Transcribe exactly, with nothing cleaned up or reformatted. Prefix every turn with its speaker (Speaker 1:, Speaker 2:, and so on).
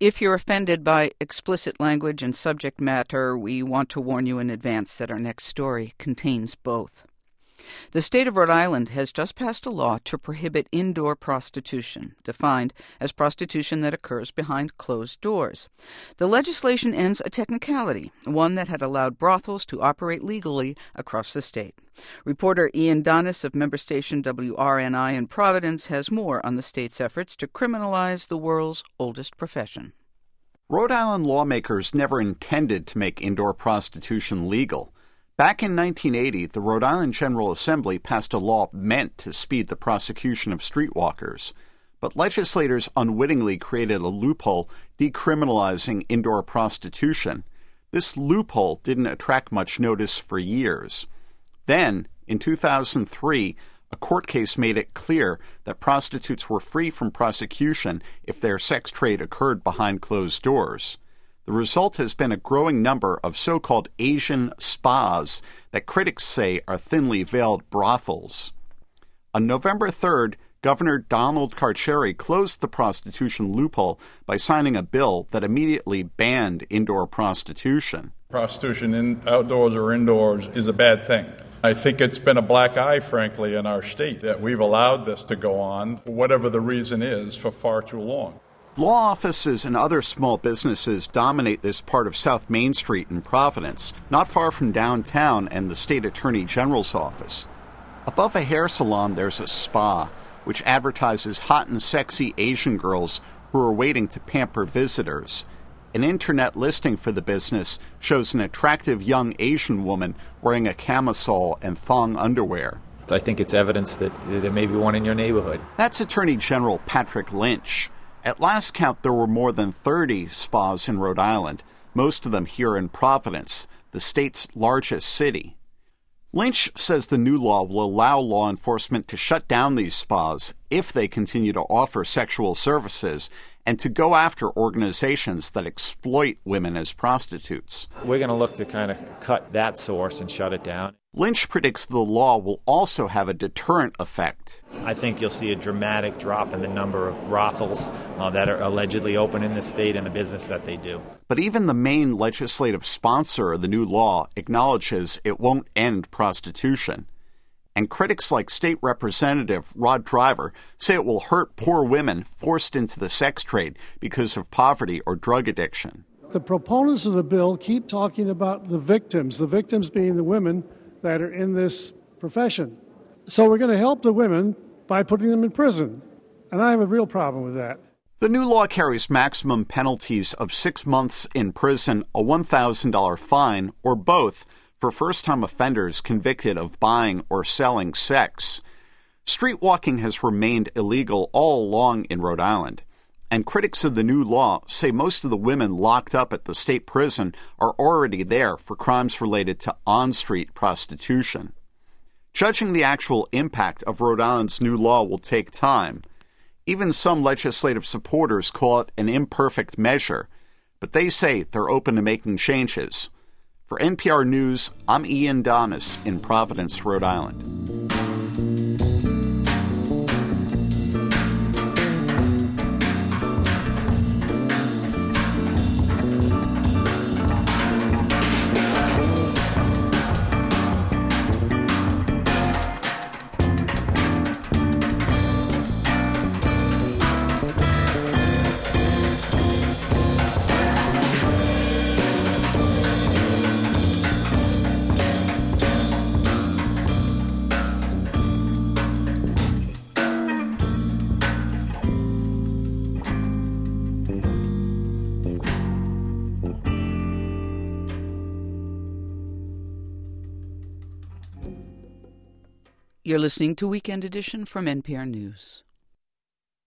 Speaker 1: If you're offended by explicit language and subject matter, we want to warn you in advance that our next story contains both. The state of Rhode Island has just passed a law to prohibit indoor prostitution, defined as prostitution that occurs behind closed doors. The legislation ends a technicality, one that had allowed brothels to operate legally across the state. Reporter Ian Donis of member station W R N I in Providence has more on the state's efforts to criminalize the world's oldest profession.
Speaker 2: Rhode Island lawmakers never intended to make indoor prostitution legal. Back in nineteen eighty, the Rhode Island General Assembly passed a law meant to speed the prosecution of streetwalkers, but legislators unwittingly created a loophole decriminalizing indoor prostitution. This loophole didn't attract much notice for years. Then, in two thousand three, a court case made it clear that prostitutes were free from prosecution if their sex trade occurred behind closed doors. The result has been a growing number of so-called Asian spas that critics say are thinly veiled brothels. On November third, Governor Donald Carcieri closed the prostitution loophole by signing a bill that immediately banned indoor prostitution.
Speaker 3: Prostitution in, outdoors or indoors is a bad thing. I think it's been a black eye, frankly, in our state that we've allowed this to go on, whatever the reason is, for far too long.
Speaker 2: Law offices and other small businesses dominate this part of South Main Street in Providence, not far from downtown and the state attorney general's office. Above a hair salon, there's a spa, which advertises hot and sexy Asian girls who are waiting to pamper visitors. An internet listing for the business shows an attractive young Asian woman wearing a camisole and thong underwear.
Speaker 4: I think it's evidence that there may be one in your neighborhood.
Speaker 2: That's Attorney General Patrick Lynch. At last count, there were more than thirty spas in Rhode Island, most of them here in Providence, the state's largest city. Lynch says the new law will allow law enforcement to shut down these spas if they continue to offer sexual services and to go after organizations that exploit women as prostitutes.
Speaker 4: We're going to look to kind of cut that source and shut it down.
Speaker 2: Lynch predicts the law will also have a deterrent effect.
Speaker 4: I think you'll see a dramatic drop in the number of brothels uh, that are allegedly open in the state and the business that they do.
Speaker 2: But even the main legislative sponsor of the new law acknowledges it won't end prostitution. And critics like State Representative Rod Driver say it will hurt poor women forced into the sex trade because of poverty or drug addiction.
Speaker 5: The proponents of the bill keep talking about the victims, the victims being the women that are in this profession. So we're going to help the women by putting them in prison. And I have a real problem with that.
Speaker 2: The new law carries maximum penalties of six months in prison, a one thousand dollars fine, or both for first-time offenders convicted of buying or selling sex. Streetwalking has remained illegal all along in Rhode Island, and critics of the new law say most of the women locked up at the state prison are already there for crimes related to on-street prostitution. Judging the actual impact of Rhode Island's new law will take time. Even some legislative supporters call it an imperfect measure, but they say they're open to making changes. For N P R News, I'm Ian Donis in Providence, Rhode Island.
Speaker 1: You're listening to Weekend Edition from N P R News.